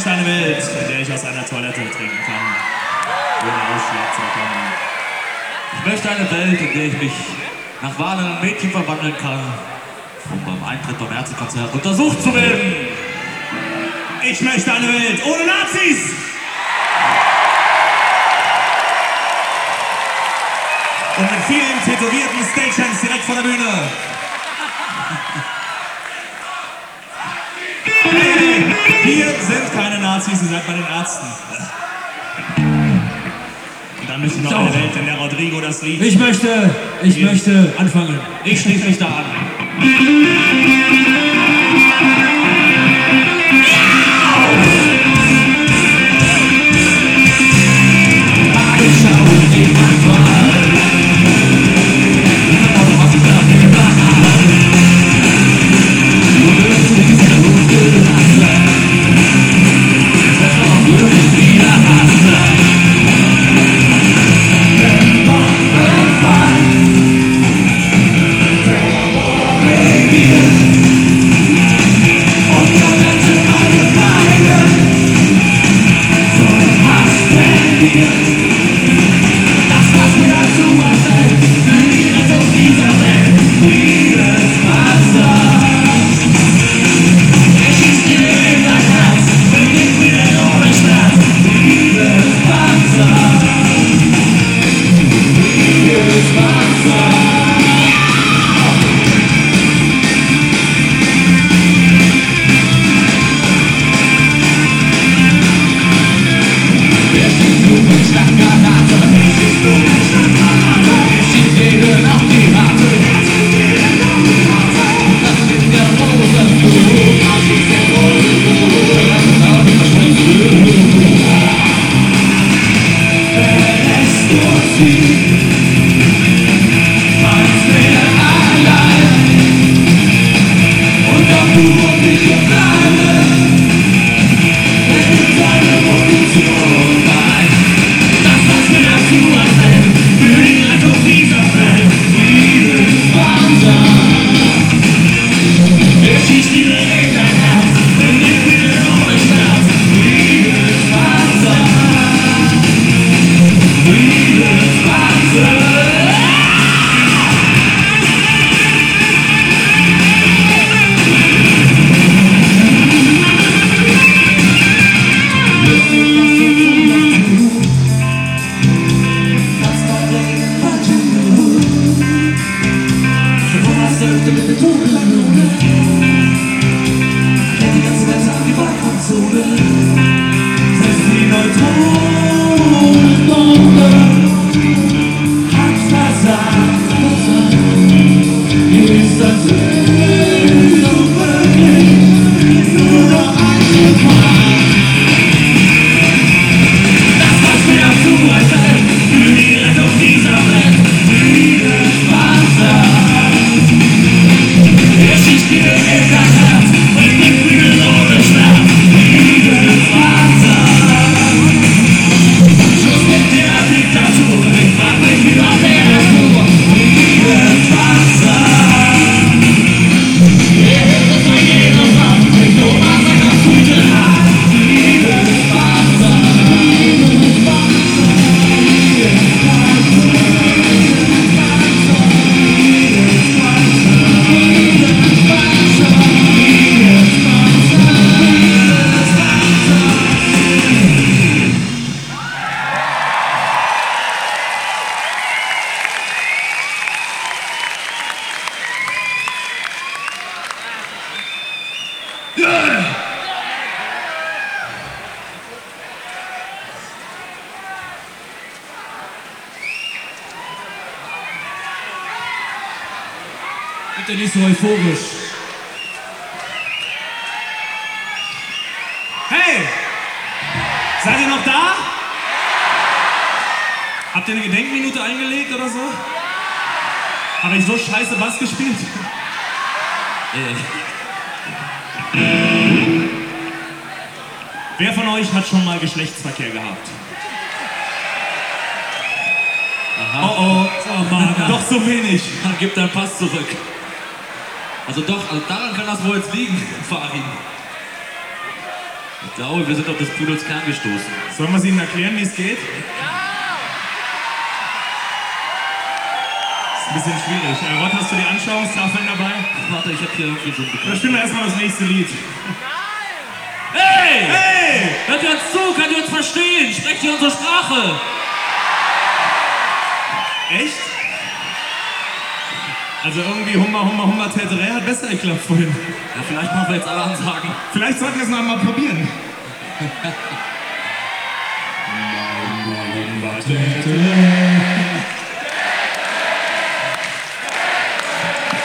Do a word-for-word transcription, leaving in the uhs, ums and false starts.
möchte eine Welt, in der ich aus einer Toilette trinken kann, ohne Ausschlag zu bekommen. Ich möchte eine Welt, in der ich mich nach Wahn in ein Mädchen verwandeln kann, um beim Eintritt beim Ärztekonzert untersucht zu werden. Ich möchte eine Welt ohne Nazis! Und mit vielen tätowierten Stagehands direkt vor der Bühne. Hey, hier sind keine Nazis, ihr seid bei den Ärzten. Und dann möchte ich noch so. Eine Welt, in der Rodrigo das Lied... Ich möchte, ich Hier. möchte anfangen. Ich schließe mich da an. Bitte nicht so euphorisch. Hey! Seid ihr noch da? Habt ihr eine Gedenkminute eingelegt oder so? Habe ich so scheiße Bass gespielt? äh. Wer von euch hat schon mal Geschlechtsverkehr gehabt? Aha. Oh oh, oh Mann, doch so wenig. Dann gib deinen Pass zurück. Also doch, also daran kann das wohl jetzt liegen, Farin. Ich glaube, wir sind auf des Pudels Kern gestoßen. Sollen wir es Ihnen erklären, wie es geht? Ist ein bisschen schwierig. Äh, Rott, hast du die Anschauungstafeln dabei? Warte, ich habe hier irgendwie so ein Oder Bekannt. spielen wir erstmal das nächste Lied? Hey! Hey! Hört ihr uns zu? Könnt ihr uns verstehen? Sprecht ihr unsere Sprache? Echt? Also irgendwie Hummer, Hummer, Hummer, Täterä hat besser geklappt vorhin. Ja, vielleicht machen wir jetzt alle Ansagen. Vielleicht sollten wir es noch einmal probieren. Hummer, Hummer, Täterä.